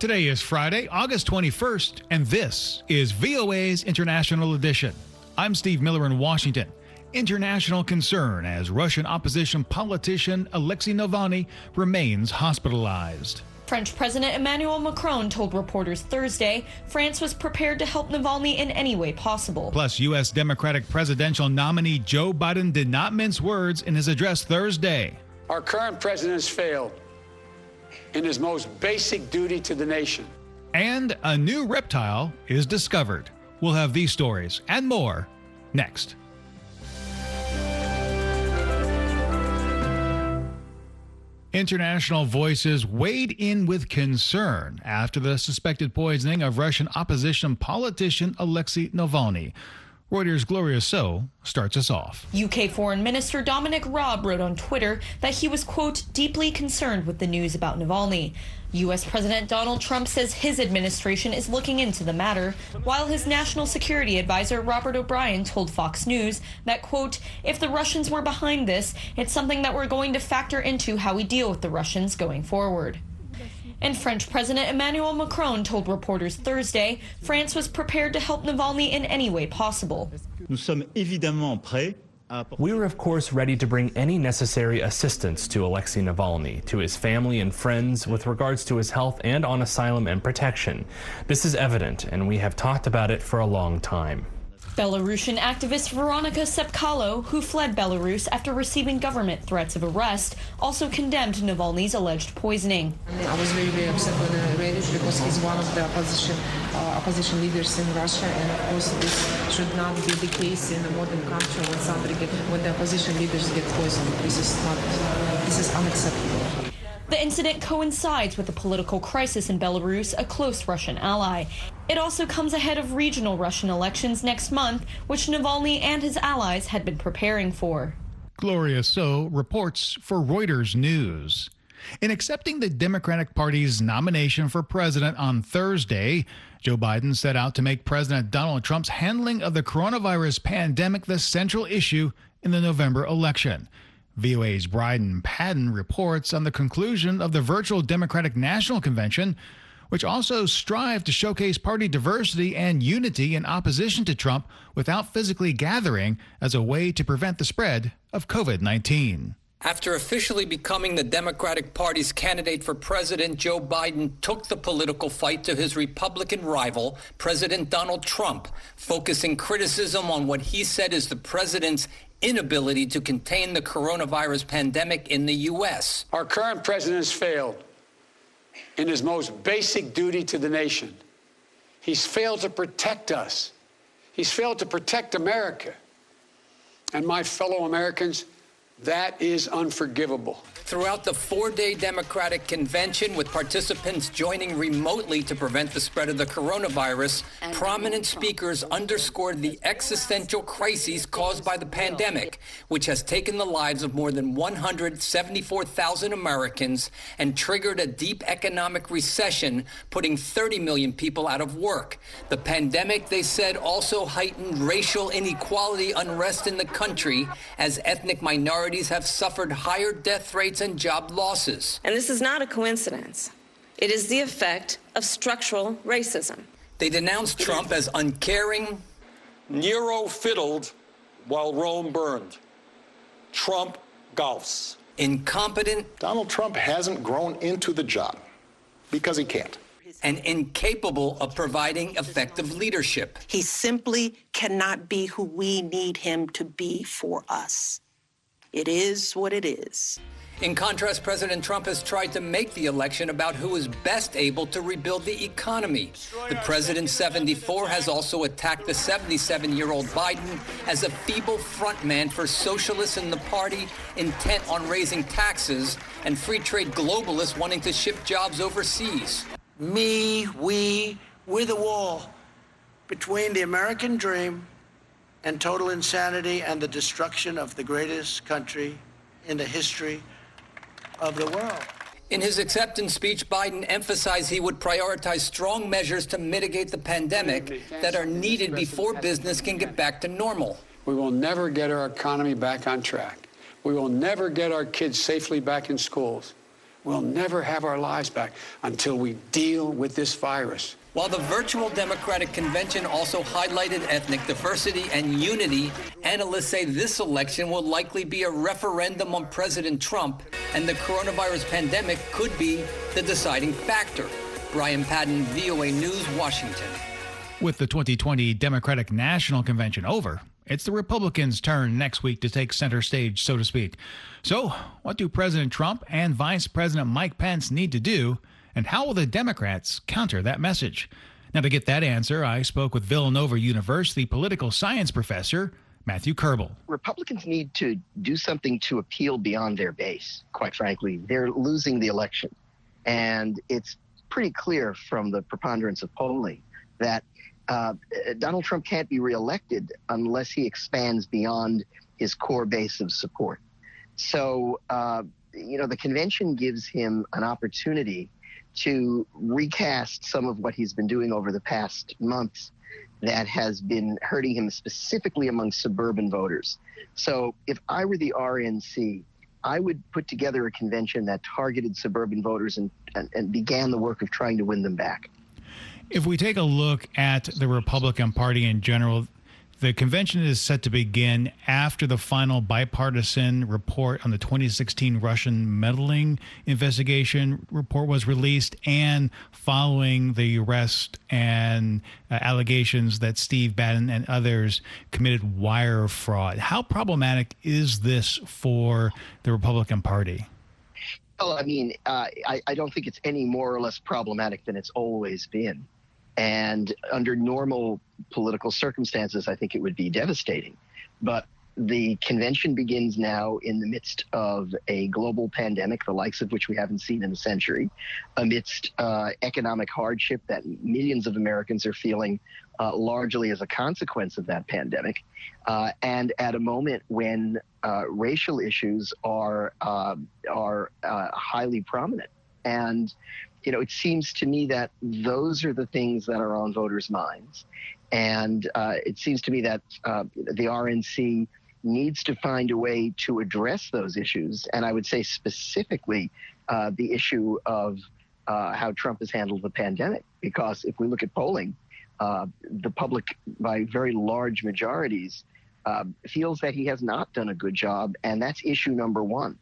Today is Friday, August 21st, and this is VOA's International Edition. I'm Steve Miller in Washington. International concern as Russian opposition politician Alexei Navalny remains hospitalized. French President Emmanuel Macron told reporters Thursday France was prepared to help Navalny in any way possible. Plus, U.S. Democratic presidential nominee Joe Biden did not mince words in his address Thursday. Our current president has failed in his most basic duty to the nation. And a new reptile is discovered. We'll have these stories and more next. International voices weighed in with concern after the suspected poisoning of Russian opposition politician Alexei Navalny. Reuters' Gloria So starts us off. UK Foreign Minister Dominic Raab wrote on Twitter that he was, quote, deeply concerned with the news about Navalny. U.S. President Donald Trump says his administration is looking into the matter, while his national security advisor Robert O'Brien told Fox News that, quote, if the Russians were behind this, it's something that we're going to factor into how we deal with the Russians going forward. And French President Emmanuel Macron told reporters Thursday France was prepared to help Navalny in any way possible. We are, of course, ready to bring any necessary assistance to Alexei Navalny, to his family and friends with regards to his health and on asylum and protection. This is evident, and we have talked about it for a long time. Belarusian activist Veronika Tsepkalo, who fled Belarus after receiving government threats of arrest, also condemned Navalny's alleged poisoning. I was very upset when I read it because he's one of the opposition leaders in Russia, and of course this should not be the case in a modern country when the opposition leaders get poisoned. This is unacceptable. The incident coincides with the political crisis in Belarus, a close Russian ally. It also comes ahead of regional Russian elections next month, which Navalny and his allies had been preparing for. Gloria So reports for Reuters News. In accepting the Democratic Party's nomination for president on Thursday, Joe Biden set out to make President Donald Trump's handling of the coronavirus pandemic the central issue in the November election. VOA's Bryden Padden reports on the conclusion of the virtual Democratic National Convention, which also strived to showcase party diversity and unity in opposition to Trump without physically gathering as a way to prevent the spread of COVID-19. After officially becoming the Democratic Party's candidate for president, Joe Biden took the political fight to his Republican rival, President Donald Trump, focusing criticism on what he said is the president's inability to contain the coronavirus pandemic in the U.S. Our current president has failed in his most basic duty to the nation. He's failed to protect us. He's failed to protect America. And my fellow Americans, that is unforgivable. Throughout the four-day Democratic convention, with participants joining remotely to prevent the spread of the coronavirus, prominent speakers underscored the existential crises caused by the pandemic, which has taken the lives of more than 174,000 Americans and triggered a deep economic recession, putting 30 million people out of work. The pandemic, they said, also heightened racial inequality, unrest in the country, as ethnic minorities have suffered higher death rates and job losses. And this is not a coincidence. It is the effect of structural racism. They denounced Trump as uncaring. Nero fiddled while Rome burned. Trump golfs. Incompetent. Donald Trump hasn't grown into the job because he can't. And incapable of providing effective leadership. He simply cannot be who we need him to be for us. It is what it is. In contrast, President Trump has tried to make the election about who is best able to rebuild the economy. The president, 74, has also attacked the 77-year-old Biden as a feeble frontman for socialists in the party intent on raising taxes and free trade globalists wanting to ship jobs overseas. We're the wall between the American dream and total insanity and the destruction of the greatest country in the history of the world. In his acceptance speech, Biden emphasized he would prioritize strong measures to mitigate the pandemic that are needed before business can get back to normal. We will never get our economy back on track. We will never get our kids safely back in schools We'll never have our lives back until we deal with this virus. While the virtual Democratic convention also highlighted ethnic diversity and unity, analysts say this election will likely be a referendum on President Trump, and the coronavirus pandemic could be the deciding factor. Brian Padden, VOA News, Washington. With the 2020 Democratic National Convention over, it's the Republicans' turn next week to take center stage, so to speak. So, what do President Trump and Vice President Mike Pence need to do, and how will the Democrats counter that message? Now, to get that answer, I spoke with Villanova University political science professor Matthew Kerbel. Republicans need to do something to appeal beyond their base, quite frankly. They're losing the election, and it's pretty clear from the preponderance of polling that Donald Trump can't be reelected unless he expands beyond his core base of support. So, the convention gives him an opportunity to recast some of what he's been doing over the past months that has been hurting him specifically among suburban voters. So if I were the RNC, I would put together a convention that targeted suburban voters and began the work of trying to win them back. If we take a look at the Republican Party in general, the convention is set to begin after the final bipartisan report on the 2016 Russian meddling investigation report was released, and following the arrest and allegations that Steve Bannon and others committed wire fraud. How problematic is this for the Republican Party? Well, I don't think it's any more or less problematic than it's always been. And under normal political circumstances, I think it would be devastating. But the convention begins now in the midst of a global pandemic, the likes of which we haven't seen in a century, amidst economic hardship that millions of Americans are feeling largely as a consequence of that pandemic, and at a moment when racial issues are highly prominent. And it seems to me that those are the things that are on voters' minds. And it seems to me that the RNC needs to find a way to address those issues. And I would say specifically the issue of how Trump has handled the pandemic. Because if we look at polling, the public, by very large majorities, feels that he has not done a good job. And that's issue number one.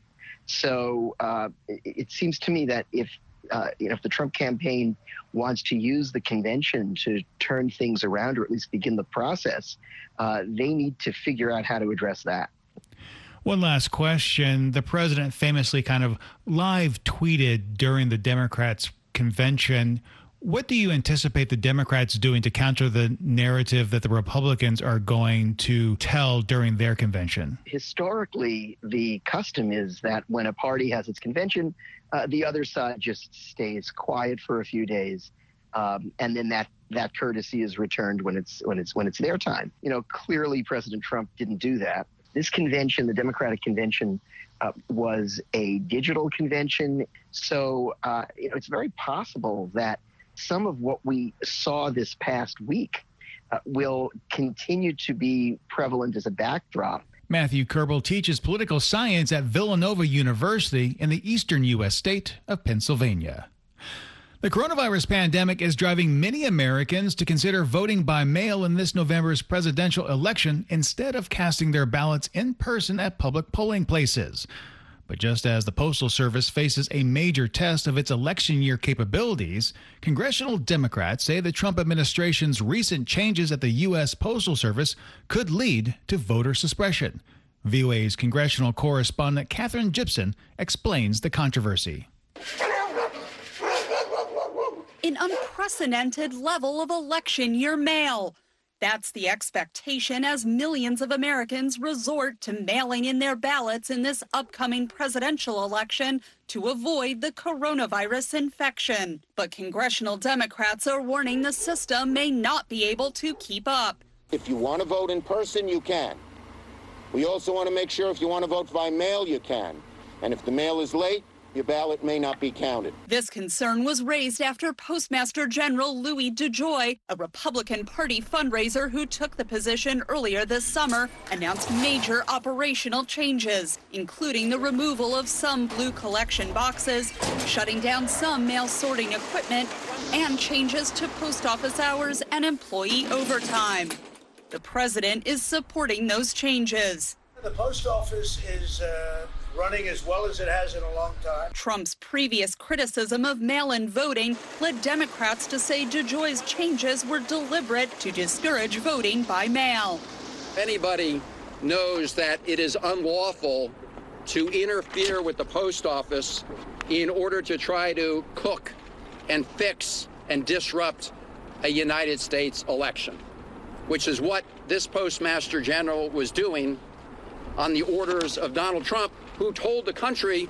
So it seems to me that if the Trump campaign wants to use the convention to turn things around, or at least begin the process, they need to figure out how to address that. One last question. The president famously kind of live tweeted during the Democrats' convention. What do you anticipate the Democrats doing to counter the narrative that the Republicans are going to tell during their convention? Historically, the custom is that when a party has its convention, the other side just stays quiet for a few days, and then that courtesy is returned when it's their time. Clearly President Trump didn't do that. This convention, the Democratic convention, was a digital convention, so it's very possible that some of what we saw this past week will continue to be prevalent as a backdrop. Matthew Kerbel teaches political science at Villanova University in the eastern U.S. state of Pennsylvania. The coronavirus pandemic is driving many Americans to consider voting by mail in this November's presidential election instead of casting their ballots in person at public polling places. But just as the Postal Service faces a major test of its election year capabilities, congressional Democrats say the Trump administration's recent changes at the U.S. Postal Service could lead to voter suppression. VOA's congressional correspondent Katherine Gibson explains the controversy. An unprecedented level of election year mail. That's the expectation as millions of Americans resort to mailing in their ballots in this upcoming presidential election to avoid the coronavirus infection. But congressional Democrats are warning the system may not be able to keep up. If you want to vote in person, you can. We also want to make sure if you want to vote by mail, you can. And if the mail is late, your ballot may not be counted. This concern was raised after Postmaster General Louis DeJoy, a Republican Party fundraiser who took the position earlier this summer, announced major operational changes, including the removal of some blue collection boxes, shutting down some mail sorting equipment, and changes to post office hours and employee overtime. The president is supporting those changes. The post office is running as well as it has in a long time. Trump's previous criticism of mail-in voting led Democrats to say DeJoy's changes were deliberate to discourage voting by mail. Anybody knows that it is unlawful to interfere with the post office in order to try to cook and fix and disrupt a United States election, which is what this Postmaster General was doing on the orders of Donald Trump, who told the country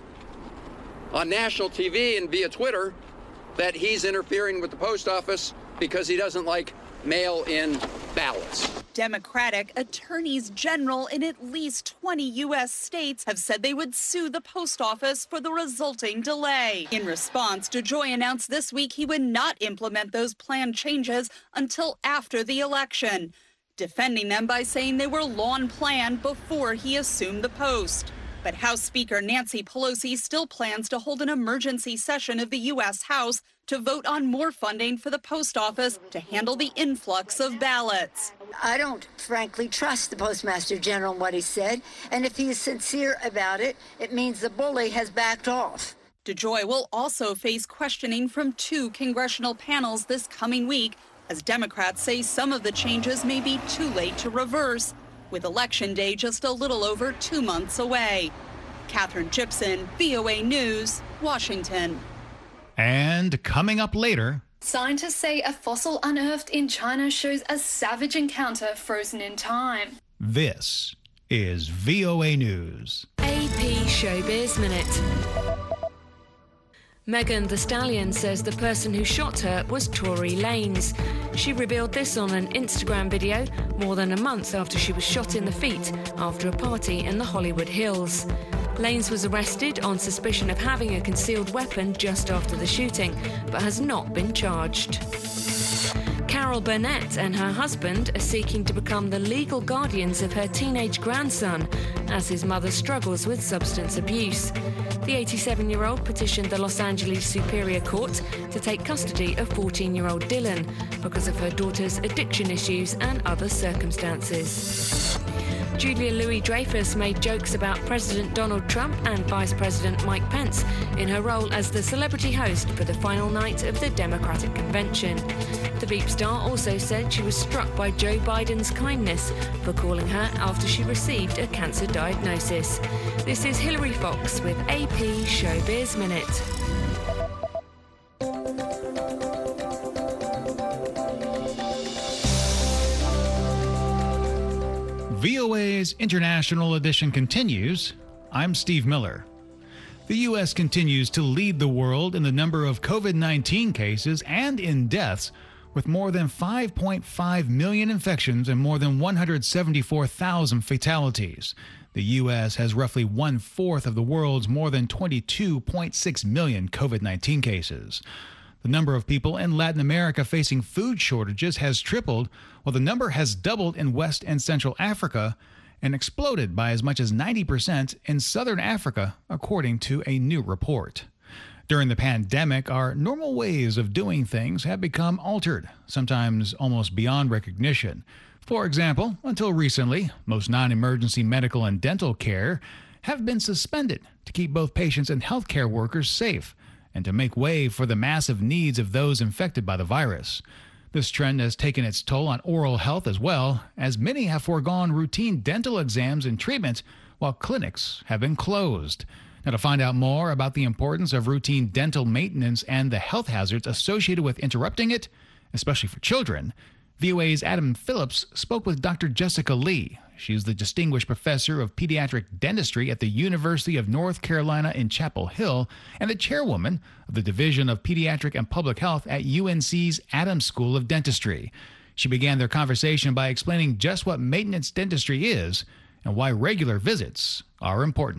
on national TV and via Twitter that he's interfering with the post office because he doesn't like mail-in ballots. Democratic attorneys general in at least 20 U.S. states have said they would sue the post office for the resulting delay. In response, DeJoy announced this week he would not implement those planned changes until after the election, defending them by saying they were long planned before he assumed the post. But House Speaker Nancy Pelosi still plans to hold an emergency session of the U.S. House to vote on more funding for the post office to handle the influx of ballots. I don't frankly trust the Postmaster General and what he said, and if he is sincere about it, it means the bully has backed off. DeJoy will also face questioning from 2 congressional panels this coming week, as Democrats say some of the changes may be too late to reverse, with Election Day just a little over 2 months away. Catherine Gibson, VOA News, Washington. And coming up later, scientists say a fossil unearthed in China shows a savage encounter frozen in time. This is VOA News. AP Showbiz Minute. Megan Thee Stallion says the person who shot her was Tory Lanez. She revealed this on an Instagram video more than a month after she was shot in the feet after a party in the Hollywood Hills. Lanez was arrested on suspicion of having a concealed weapon just after the shooting, but has not been charged. Carol Burnett and her husband are seeking to become the legal guardians of her teenage grandson as his mother struggles with substance abuse. The 87-year-old petitioned the Los Angeles Superior Court to take custody of 14-year-old Dylan because of her daughter's addiction issues and other circumstances. Julia Louis-Dreyfus made jokes about President Donald Trump and Vice President Mike Pence in her role as the celebrity host for the final night of the Democratic Convention. The Veep star also said she was struck by Joe Biden's kindness for calling her after she received a cancer diagnosis. This is Hilary Fox with AP Showbiz Minute. VOA's International Edition continues. I'm Steve Miller. The U.S. continues to lead the world in the number of COVID-19 cases and in deaths, with more than 5.5 million infections and more than 174,000 fatalities. The U.S. has roughly 1/4 of the world's more than 22.6 million COVID-19 cases. The number of people in Latin America facing food shortages has tripled, while the number has doubled in West and Central Africa and exploded by as much as 90% in Southern Africa, according to a new report. During the pandemic, our normal ways of doing things have become altered, sometimes almost beyond recognition. For example, until recently, most non-emergency medical and dental care have been suspended to keep both patients and healthcare workers safe and to make way for the massive needs of those infected by the virus. This trend has taken its toll on oral health as well, as many have foregone routine dental exams and treatment while clinics have been closed. Now, to find out more about the importance of routine dental maintenance and the health hazards associated with interrupting it, especially for children, VOA's Adam Phillips spoke with Dr. Jessica Lee. She's the Distinguished Professor of Pediatric Dentistry at the University of North Carolina in Chapel Hill and the chairwoman of the Division of Pediatric and Public Health at UNC's Adams School of Dentistry. She began their conversation by explaining just what maintenance dentistry is and why regular visits are important.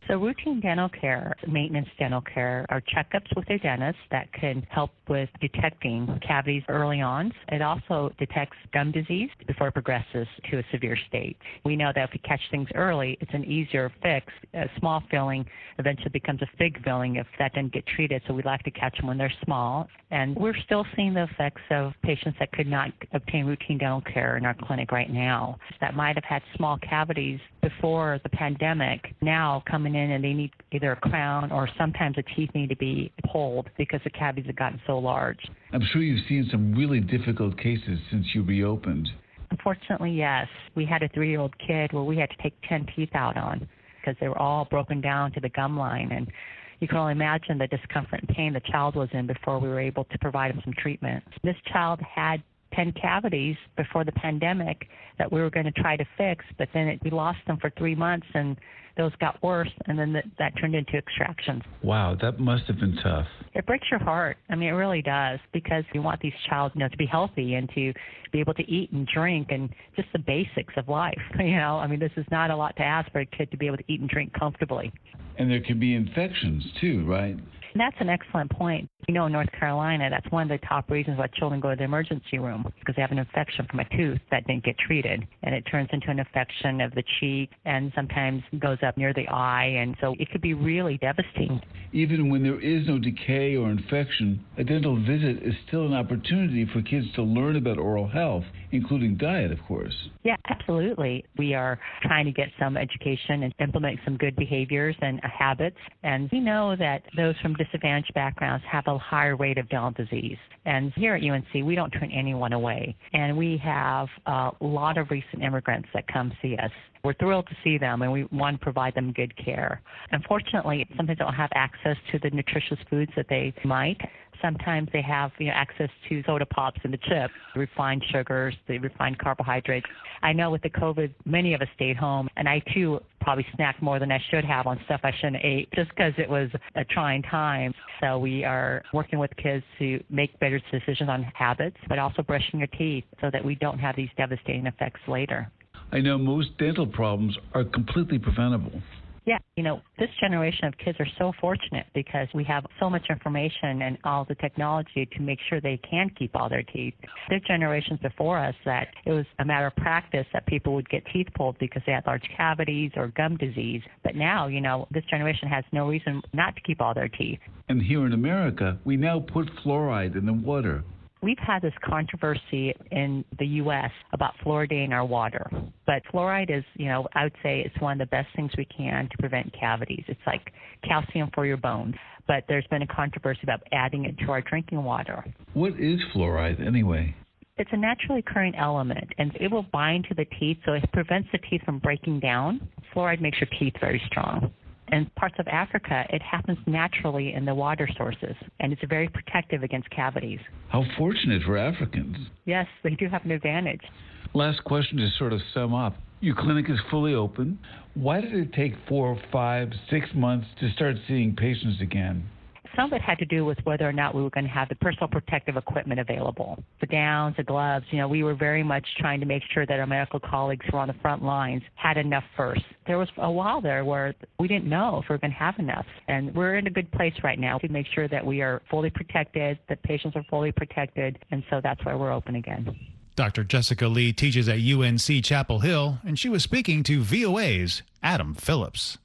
So routine dental care, maintenance dental care, are checkups with their dentist that can help with detecting cavities early on. It also detects gum disease before it progresses to a severe state. We know that if we catch things early, it's an easier fix. A small filling eventually becomes a big filling if that didn't get treated, so we like to catch them when they're small. And we're still seeing the effects of patients that could not obtain routine dental care in our clinic right now that might have had small cavities before the pandemic, now coming in and they need either a crown or sometimes the teeth need to be pulled because the cavities have gotten so large. I'm sure you've seen some really difficult cases since you reopened. Unfortunately, yes. We had a 3-year-old kid where we had to take 10 teeth out on because they were all broken down to the gum line, and you can only imagine the discomfort and pain the child was in before we were able to provide him some treatment. This child had 10 cavities before the pandemic that we were going to try to fix, but then we lost them for 3 months, and those got worse, and then that turned into extractions. Wow, that must have been tough. It breaks your heart. I mean, it really does, because you want these child, to be healthy and to be able to eat and drink and just the basics of life. I mean, this is not a lot to ask for a kid to be able to eat and drink comfortably. And there can be infections too, right? And that's an excellent point. In North Carolina, that's one of the top reasons why children go to the emergency room, because they have an infection from a tooth that didn't get treated. And it turns into an infection of the cheek and sometimes goes up near the eye. And so it could be really devastating. Even when there is no decay or infection, a dental visit is still an opportunity for kids to learn about oral health, including diet, of course. Yeah, absolutely. We are trying to get some education and implement some good behaviors and habits. And we know that those from disadvantaged backgrounds have a higher rate of dental disease. And here at UNC, we don't turn anyone away. And we have a lot of recent immigrants that come see us. We're thrilled to see them, and we want to provide them good care. Unfortunately, sometimes they don't have access to the nutritious foods that they might. Sometimes they have access to soda pops and the chips, refined sugars, the refined carbohydrates. I know with the COVID, many of us stayed home, and I too probably snacked more than I should have on stuff I shouldn't have ate just because it was a trying time. So we are working with kids to make better decisions on habits, but also brushing your teeth so that we don't have these devastating effects later. I know most dental problems are completely preventable. Yeah, this generation of kids are so fortunate because we have so much information and all the technology to make sure they can keep all their teeth. There are generations before us that it was a matter of practice that people would get teeth pulled because they had large cavities or gum disease. But now, this generation has no reason not to keep all their teeth. And here in America, we now put fluoride in the water. We've had this controversy in the U.S. about fluoridating our water. But fluoride is, I would say it's one of the best things we can to prevent cavities. It's like calcium for your bones. But there's been a controversy about adding it to our drinking water. What is fluoride anyway? It's a naturally occurring element, and it will bind to the teeth, so it prevents the teeth from breaking down. Fluoride makes your teeth very strong. In parts of Africa, it happens naturally in the water sources, and it's very protective against cavities. How fortunate for Africans. Yes, they do have an advantage. Last question to sort of sum up. Your clinic is fully open. Why did it take 4, 5, 6 months to start seeing patients again? Some of it had to do with whether or not we were going to have the personal protective equipment available. The gowns, the gloves, we were very much trying to make sure that our medical colleagues who were on the front lines had enough first. There was a while there where we didn't know if we were going to have enough. And we're in a good place right now to make sure that we are fully protected, that patients are fully protected, and so that's why we're open again. Dr. Jessica Lee teaches at UNC Chapel Hill, and she was speaking to VOA's Adam Phillips.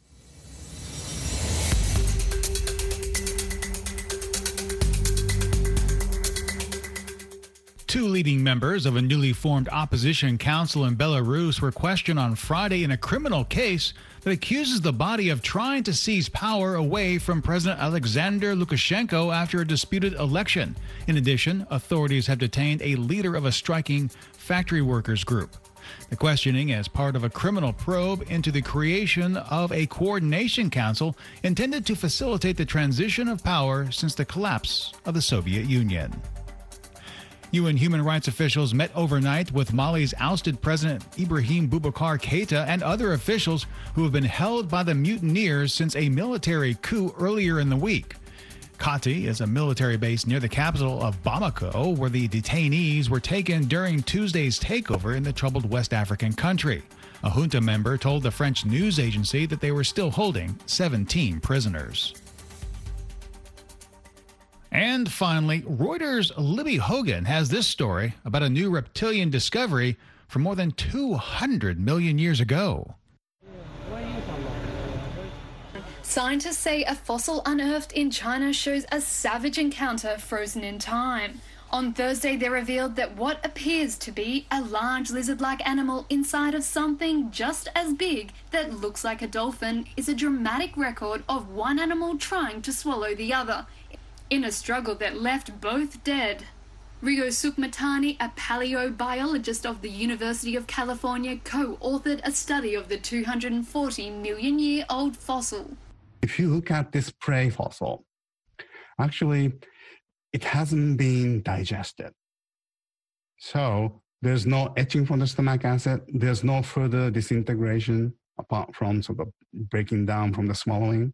Two leading members of a newly formed opposition council in Belarus were questioned on Friday in a criminal case that accuses the body of trying to seize power away from President Alexander Lukashenko after a disputed election. In addition, authorities have detained a leader of a striking factory workers group. The questioning is part of a criminal probe into the creation of a coordination council intended to facilitate the transition of power since the collapse of the Soviet Union. UN human rights officials met overnight with Mali's ousted President Ibrahim Boubacar Keïta and other officials who have been held by the mutineers since a military coup earlier in the week. Kati is a military base near the capital of Bamako, where the detainees were taken during Tuesday's takeover in the troubled West African country. A junta member told the French news agency that they were still holding 17 prisoners. And finally, Reuters' Libby Hogan has this story about a new reptilian discovery from more than 200 million years ago. Scientists say a fossil unearthed in China shows a savage encounter frozen in time. On Thursday, they revealed that what appears to be a large lizard-like animal inside of something just as big that looks like a dolphin is a dramatic record of one animal trying to swallow the other, in a struggle that left both dead. Rigo Sukmatani, a paleobiologist of the University of California, co-authored a study of the 240-million-year-old fossil. If you look at this prey fossil, actually, it hasn't been digested. So there's no etching from the stomach acid. There's no further disintegration apart from sort of breaking down from the swallowing.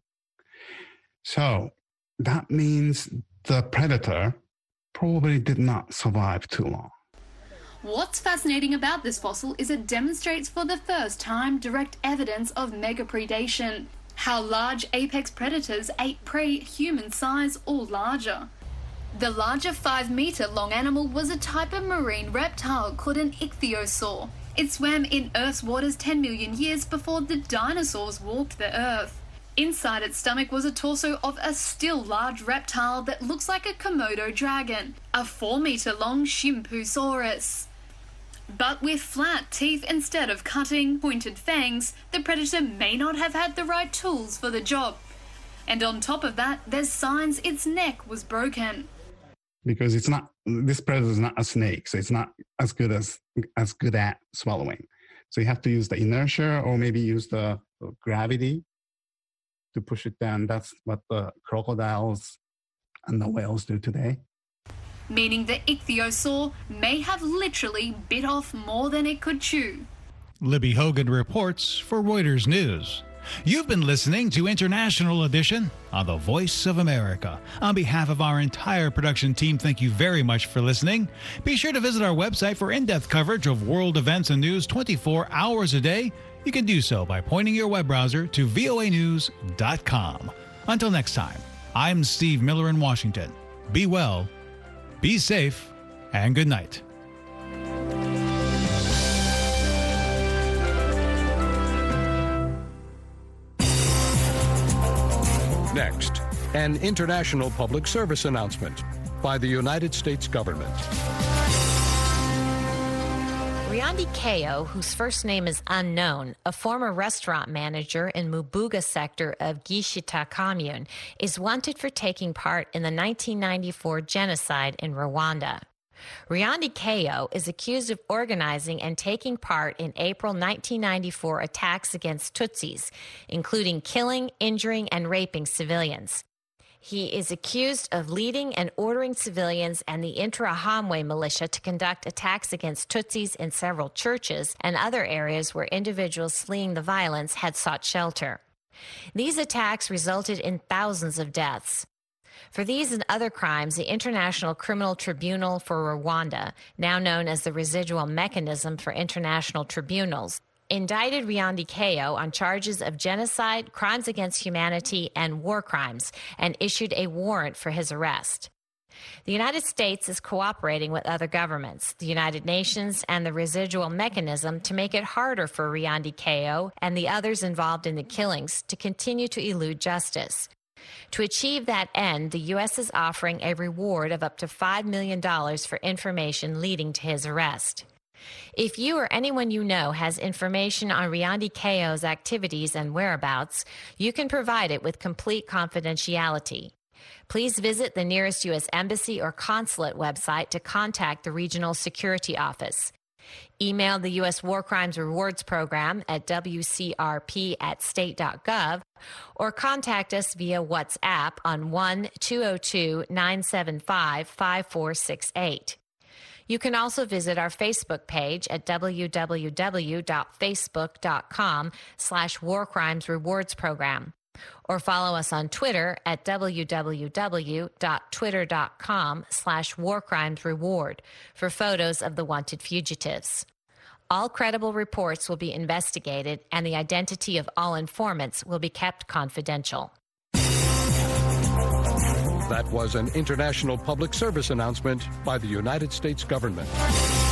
So that means the predator probably did not survive too long. What's fascinating about this fossil is it demonstrates for the first time direct evidence of megapredation, how large apex predators ate prey human size or larger. The larger 5-meter-long animal was a type of marine reptile called an ichthyosaur. It swam in Earth's waters 10 million years before the dinosaurs walked the Earth. Inside its stomach was a torso of a still large reptile that looks like a Komodo dragon, a 4-meter-long Shimpusaurus. But with flat teeth instead of cutting, pointed fangs, the predator may not have had the right tools for the job. And on top of that, there's signs its neck was broken. Because this predator is not a snake, so it's not as good at swallowing. So you have to use the inertia or maybe use the gravity to push it down. That's what the crocodiles and the whales do today. Meaning the ichthyosaur may have literally bit off more than it could chew. Libby Hogan reports for Reuters News. You've been listening to International Edition on the Voice of America. On behalf of our entire production team, thank you very much for listening. Be sure to visit our website for in-depth coverage of world events and news 24 hours a day. You can do so by pointing your web browser to voanews.com. Until next time, I'm Steve Miller in Washington. Be well, be safe, and good night. Next, an international public service announcement by the United States government. Riandi Kao, whose first name is unknown, a former restaurant manager in Mubuga sector of Gishita commune, is wanted for taking part in the 1994 genocide in Rwanda. Riandi Kao is accused of organizing and taking part in April 1994 attacks against Tutsis, including killing, injuring, and raping civilians. He is accused of leading and ordering civilians and the Interahamwe militia to conduct attacks against Tutsis in several churches and other areas where individuals fleeing the violence had sought shelter. These attacks resulted in thousands of deaths. For these and other crimes, the International Criminal Tribunal for Rwanda, now known as the Residual Mechanism for International Tribunals, indicted Riandi Kao on charges of genocide, crimes against humanity, and war crimes, and issued a warrant for his arrest. The United States is cooperating with other governments, the United Nations, and the Residual Mechanism to make it harder for Riandi Kao and the others involved in the killings to continue to elude justice. To achieve that end, the U.S. is offering a reward of up to $5 million for information leading to his arrest. If you or anyone you know has information on Riandi Kao's activities and whereabouts, you can provide it with complete confidentiality. Please visit the nearest U.S. Embassy or Consulate website to contact the Regional Security Office. Email the U.S. War Crimes Rewards Program at wcrp@state.gov or contact us via WhatsApp on 1-202-975-5468. You can also visit our Facebook page at www.facebook.com/War Crimes Rewards Program or follow us on Twitter at www.twitter.com/War Crimes Reward for photos of the wanted fugitives. All credible reports will be investigated, and the identity of all informants will be kept confidential. That was an international public service announcement by the United States government.